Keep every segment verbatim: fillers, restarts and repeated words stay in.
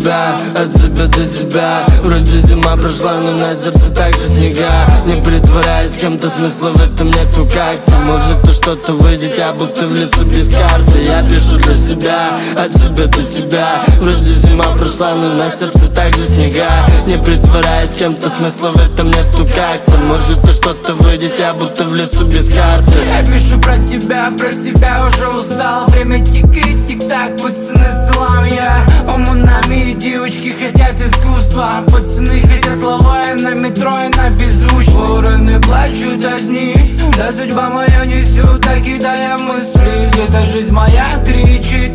тебя, от себя до тебя. Вроде зима прошла, но на сердце также снега. Не притворяясь кем-то, смысла в этом нету как-то. Может и что-то выйдет, я будто в лесу без карты. Я пишу для себя, от себя до тебя. Вроде зима прошла, но на сердце также снега. Не притворяясь кем-то, смысла в этом нету как-то. Может и что-то выйдет, я будто в лесу без карты. Я пишу про тебя, про себя уже устал. Время тикает, тик-так, пацаны, салам. Я умунами, девочки хотят искусства. Пацаны хотят лавая на метро и на беззвучно. Вороны плачут одни, да судьба моя несет, кидая мысли. Где-то жизнь моя кричит,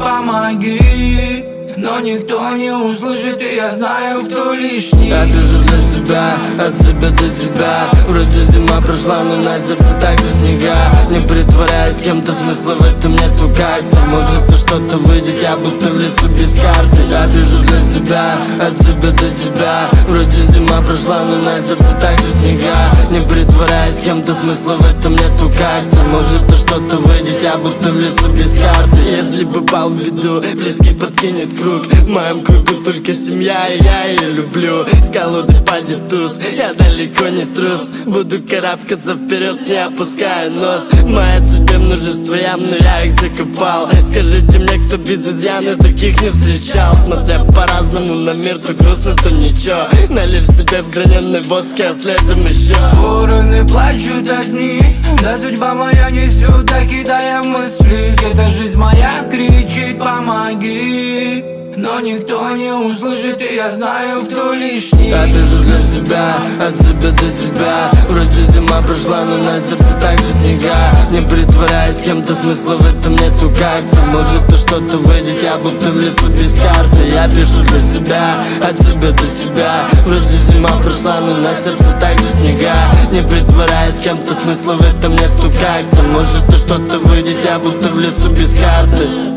помоги. Но никто не услышит, и я знаю, кто лишний. Я пишу для себя, от себя до тебя. Вроде зима прошла, но на сердце также снега. Не притворяясь кем-то, смысла в этом нету как-то. Может и что-то выйдет, я будто в лесу без карты. Я пишу для себя, от себя до тебя. Вроде зима прошла, но на сердце также снега. Не притворяясь кем-то, смысла в этом нету как-то. Может и что-то выйдет, я будто в лесу без карты. Если попал в беду, близкий подкинет круг. В моем кругу только семья, и я ее люблю. С колоды падет туз, я далеко не трус. Буду карабкаться вперед, не опуская нос. В моей судьбе множество ям, но я их закопал. Скажите мне, кто без изъяна таких не встречал. Смотря по-разному на мир, то грустно, то ничего. Налив себе в граненой водке, а следом еще. Вороны плачут одни, да судьба моя несет, кидая мысли. Где-то жизнь моя кричит, помоги. Но никто не услышит, и я знаю, кто лишний. Я пишу для себя, от себя до тебя. Вроде зима прошла, но на сердце также снега. Не притворяясь кем-то, смысла в этом нету как-то. Может и что-то выйдет, я будто в лесу без карты. Я пишу для себя, от себя до тебя. Вроде зима прошла, но на сердце также снега. Не притворяясь кем-то, смысла в этом нету как-то. Может и что-то выйдет, я будто в лесу без карты.